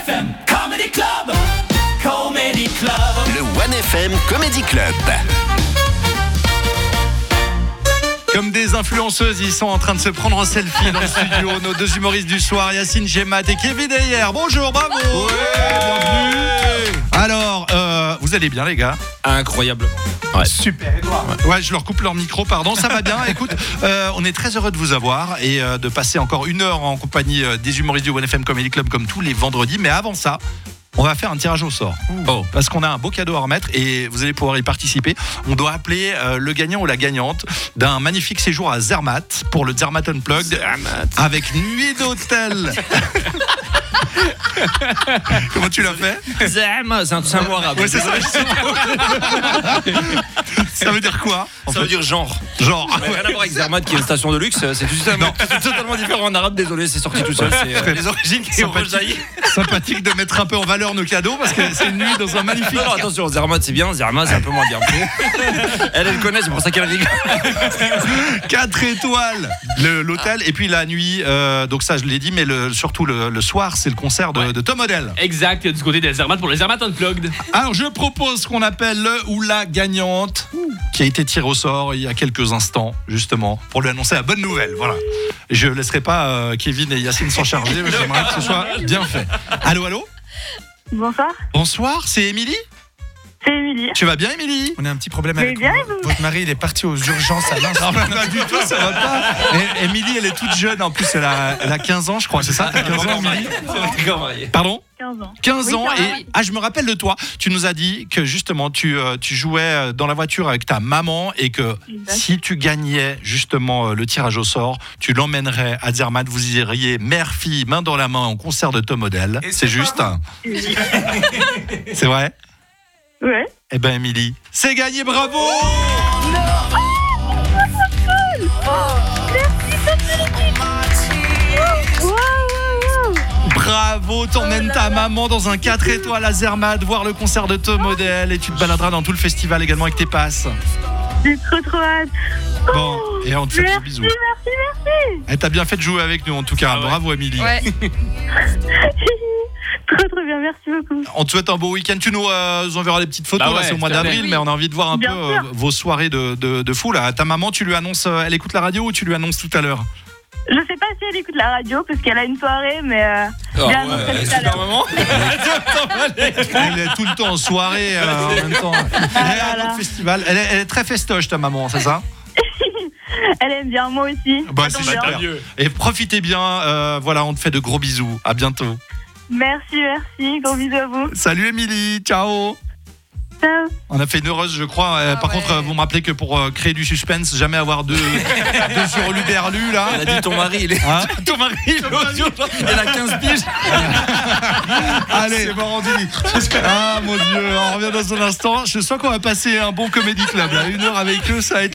1FM Comedy Club. Comedy Club. Le 1FM Comedy Club. Comme des influenceuses, ils sont en train de se prendre en selfie dans le studio. Nos deux humoristes du soir, Yacine Gemat et Kevin Ayer. Bonjour, bravo. Bienvenue. Alors, vous allez bien les gars? Incroyable. Ouais. Super, Edouard. Ouais, je leur coupe leur micro, pardon. Ça va bien. Écoute, on est très heureux de vous avoir et de passer encore 1 heure en compagnie des humoristes du 1FM Comedy Club comme tous les vendredis. Mais avant ça, on va faire un tirage au sort. Parce qu'on a un beau cadeau à remettre et vous allez pouvoir y participer. On doit appeler le gagnant ou la gagnante d'un magnifique séjour à Zermatt pour le Zermatt Unplugged avec nuit d'hôtel. Comment tu l'as fait? Zermatt, c'est un mot arabe. Ouais, c'est ça. Ça veut dire quoi? Ça veut dire genre. Genre. Mais rien à voir avec Zermatt qui est une station de luxe. C'est totalement différent en arabe. Désolé, c'est sorti tout seul. C'est les origines qui ont rejailli. Sympathique de mettre un peu en valeur nos cadeaux parce que c'est une nuit dans un magnifique. Non, attention, Zermatt c'est bien, Zermatt c'est un peu moins bien. Elle connaît, c'est pour ça qu'elle rigole. 4 étoiles l'hôtel et puis la nuit. Donc ça je l'ai dit, mais surtout le soir c'est le concert de Tom Odell. Exact, du côté des Zermatt pour le Zermatt Unplugged. Alors je propose qu'on appelle le ou la gagnante qui a été tirée au sort il y a quelques instants justement pour lui annoncer la bonne nouvelle. Voilà. Je laisserai pas Kevin et Yacine s'en charger, mais j'aimerais que ce soit bien fait. Allô, allô. Bonsoir, Bonsoir, c'est Émilie. c'est Émilie. Tu vas bien, Émilie? On a un petit problème Mais avec bien, vous. vous. Votre mari, il est parti aux urgences à l'instant. Non, pas du tout, ça va pas. Et Émilie, elle est toute jeune. En plus, elle a 15 ans, je crois. C'est ça? T'as 15 ans, Émilie? Pardon? 15 ans. 15 Oui, ans. ça va. Et je me rappelle de toi. Tu nous as dit que justement, tu jouais dans la voiture avec ta maman et que Exact. si tu gagnais justement le tirage au sort, tu l'emmènerais à Zermatt. Vous iriez mère-fille, main dans la main, en concert de Tom Odell. Et C'est c'est juste? Oui. C'est vrai? Ouais. Eh ben, Émilie, c'est gagné. Bravo! Wow. Bravo, t'emmènes ta maman dans un 4 étoiles à Zermatt voir le concert de Tom Odell et tu te baladeras dans tout le festival également avec tes passes. J'ai trop hâte. Bon, et on te fait des Merci, bisous. merci. Et t'as bien fait de jouer avec nous en tout cas. Bravo, Émilie. Ouais. Trop bien, merci beaucoup. On te souhaite un beau week-end. Tu nous enverras des petites photos, Bah ouais, là c'est au mois tout à fait. d'avril, mais on a envie de voir un Bien peu sûr. vos soirées de fou là. Ta maman, tu lui annonces, elle écoute la radio ou tu lui annonces tout à l'heure? Je sais pas si elle écoute la radio parce qu'elle a une soirée, mais j'ai annoncé tout à l'heure. maman. Elle est tout le temps en soirée en même temps. Elle est à voilà. notre festival. Elle est très festoche ta maman, c'est ça? Elle aime bien, moi aussi. Bah, Ça c'est tombe bien. super. Et profitez bien. Voilà, on te fait de gros bisous. À bientôt. Merci. Gros bisous à vous. Salut Émilie, ciao. Ciao. On a fait une heureuse, je crois. Par ouais. contre, vous me rappelez que pour créer du suspense, jamais avoir deux hurluberlus là. Elle a dit ton mari, il est. Hein? Ton mari, elle a 15 piges. Allez, c'est bon rendu. Ah mon Dieu, on revient dans un instant. Je sens qu'on va passer un bon comédie club. Là. 1 heure avec eux, ça va être